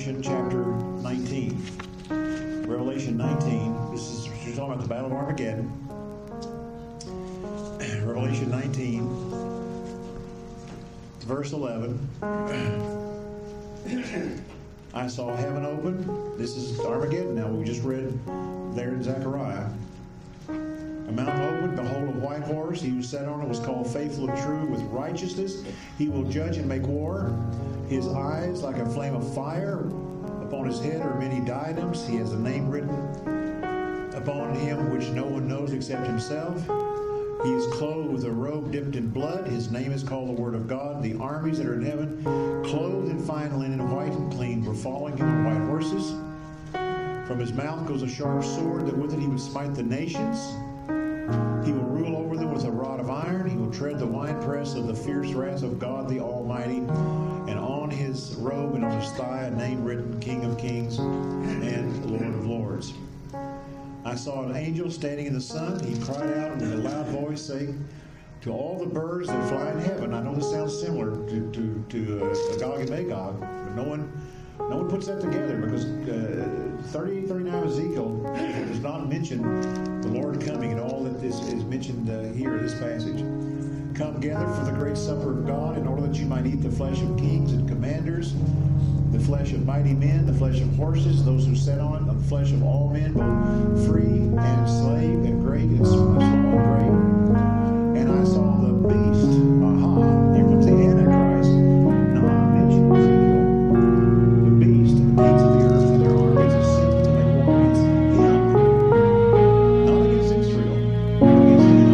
Revelation chapter 19. Revelation 19, she's talking about the Battle of Armageddon. Revelation 19, verse 11. I saw heaven open. This is Armageddon now. We just read there in Zechariah. A mountain opened, behold, a white horse. He who sat on it was called Faithful and True. With righteousness he will judge and make war. His eyes like a flame of fire. Upon his head are many diadems. He has a name written upon him which no one knows except himself. He is clothed with a robe dipped in blood. His name is called the Word of God. The armies that are in heaven, clothed in fine linen, white and clean, were following him on white horses. From his mouth goes a sharp sword, that with it he would smite the nations. He will rule over them with a rod of iron. He will tread the winepress of the fierce wrath of God the Almighty. And on his robe and on his thigh a name written, King of Kings and Lord of Lords. I saw an angel standing in the sun. He cried out with a loud voice, saying, to all the birds that fly in heaven. I know this sounds similar to Gog and Magog, but no one puts that together, because 38-39 Ezekiel does not mention the Lord coming, and all that is mentioned here in this passage. Come gather for the great supper of God, in order that you might eat the flesh of kings and commanders, the flesh of mighty men, the flesh of horses, those who sat on it, the flesh of all men, both free and slave, and great and small and great. And I saw the beast. Here comes the Antichrist. Not mentioned Ezekiel. The beast and the kings of the earth and their armies assembled to make war against him. Not against Israel, but against him.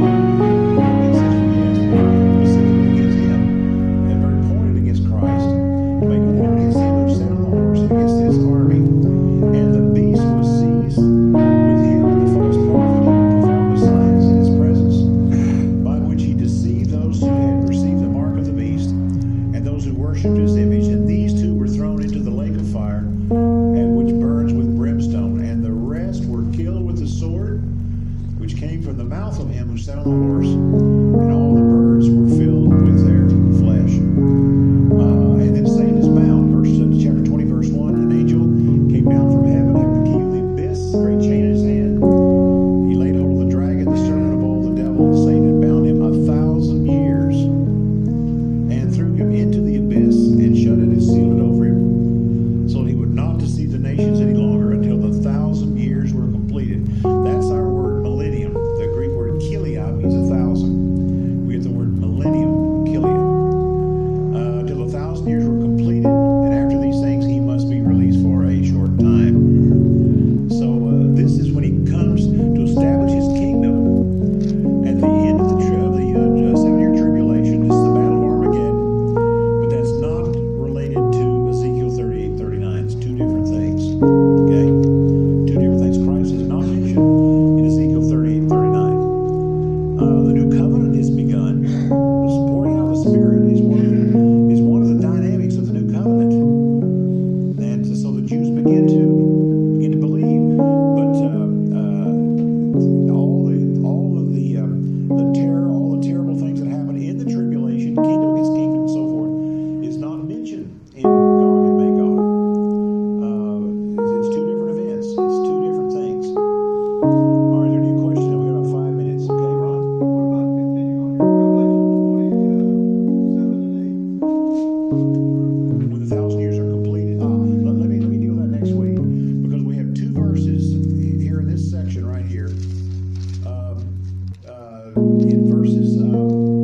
Specifically against him, and very pointed against Christ, to make war against him who sat on the horse, and against his army. And the beast was seized with him and the false prophet, who performed the signs in his presence, by which he deceived those who had received the mark of the beast, and those who worshipped his image. And these two were thrown into the lake of fire, and which burns with brimstone. And the rest were killed with the sword, which came from the mouth of him who sat on the horse, and all the birds were filled with their flesh. And then Satan is bound. Chapter 20, verse 1. An angel came down from heaven, having the key of the abyss, a great chain in his hand. He laid hold of the dragon, the serpent of old, the devil, and Satan, and bound him 1,000 years, and threw him into the abyss, and shut it and sealed it over him, so that he would not deceive the nations any longer until the 1,000 years were completed. That's our word millennium. The Greek word kilia means 1,000. We get the word millennium, kilia. Till the 1,000 years were completed, and after these things he must be released for a short time. So this is when he comes to establish his kingdom at the end of the 7-year tribulation. This is the Battle of Armageddon, but that's not related to Ezekiel 38-39. It's two different things. Okay? Two different things. Christ is not mentioned in Ezekiel 38-39. The new covenant is begun. The pouring out of the Spirit is one of the dynamics of the new covenant. And so the Jews begin to believe, but all of the terror, all the terrible things that happen in the tribulation, kingdom against kingdom, and so forth, is not mentioned in Gog and Magog. It's two different events. It's two different things. All right, there any question? We got about 5 minutes. Okay, Ron? What about continuing on your Revelation 27 and 8? When the 1,000 years are completed. Let me deal with that next week, because we have two verses here in this section right here. In verses 7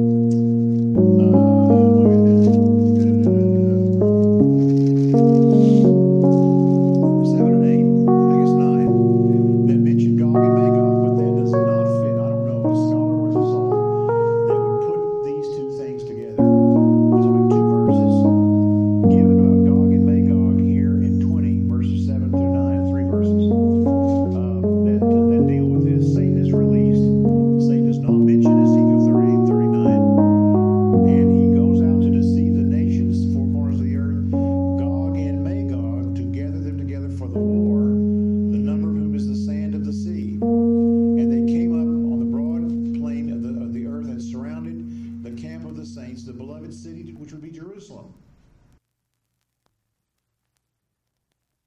and 8, I guess 9, that mention Gog and Magog, but that does not fit. I don't know if a scholar or a soul that would put these two things together. There's only two verses given about Gog and Magog here in 20, verses 7 through 9, 3 verses that deal with this. Satan is released. Satan does not mention Ezekiel 38-39, and he goes out to deceive the nations, the four corners of the earth, Gog and Magog, to gather them together for the war, the number of whom is the sand of the sea. And they came up on the broad plain of the earth, and surrounded the camp of the saints, the beloved city, which would be Jerusalem.